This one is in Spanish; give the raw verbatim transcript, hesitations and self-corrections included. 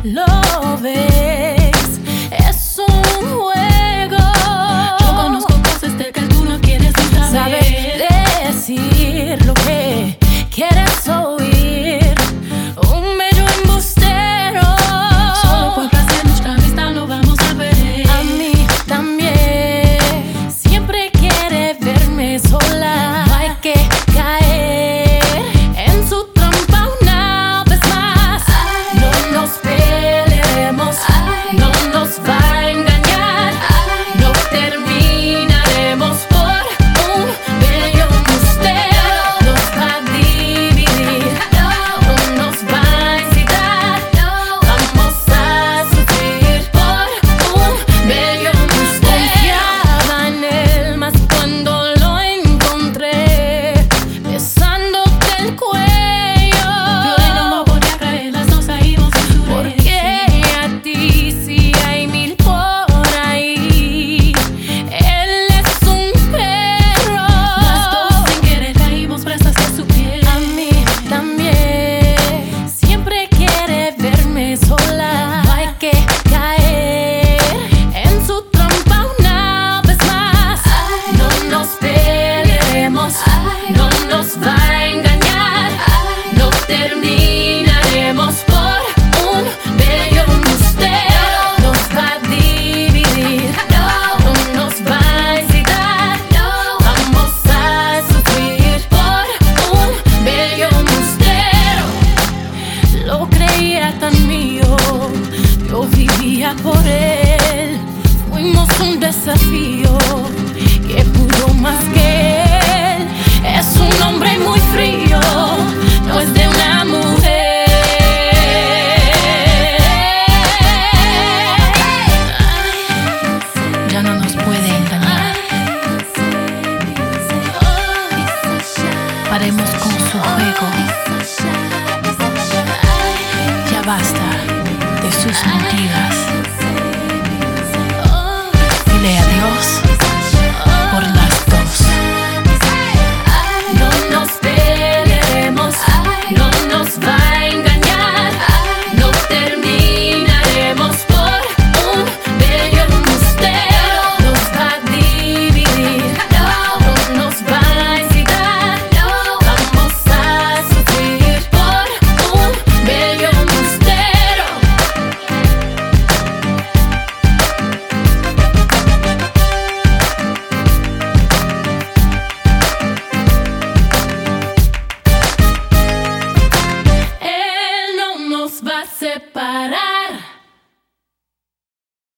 Lo ves, es un juego. Yo conozco cosas de que tú no quieres ni saber. Sabe decir lo que quieres oír. Un bello embustero. Solo por placer nuestra amistad no vamos a perder. A mí también. Siempre quiere verme sola. No hay que caer en su trampa una vez más. Ay, No nos pelearemos. Ay, No nos va a engañar. Ay, No terminaremos por un bello embustero. Nos va a dividir. No nos va a incitar. Vamos a sufrir por un bello embustero. Confiaba en él más cuando lo encontré besándote el cuello. Violino no podía caer, las dos ahí vamos a sufrir. Porque a ti sí hay mil por ahí. Él es un perro. Las dos sin querer caímos prestas a su piel. A mí también. Siempre quiere verme sola. No hay que caer en su trampa una vez más. Ay, No nos pelearemos. Ay, No nos va a engañar. Ay, No terminaremos por un bello embustero. Nos va a dividir. No nos va a incitar. Vamos a sufrir por un bello embustero. Lo creía tan mío, yo vivía por él. Fuimos un desafío que pudo más que él. Es un hombre muy frío, no es de una mujer. ya no nos puede engañar. Paremos con su juego. Ya basta de sus mentiras.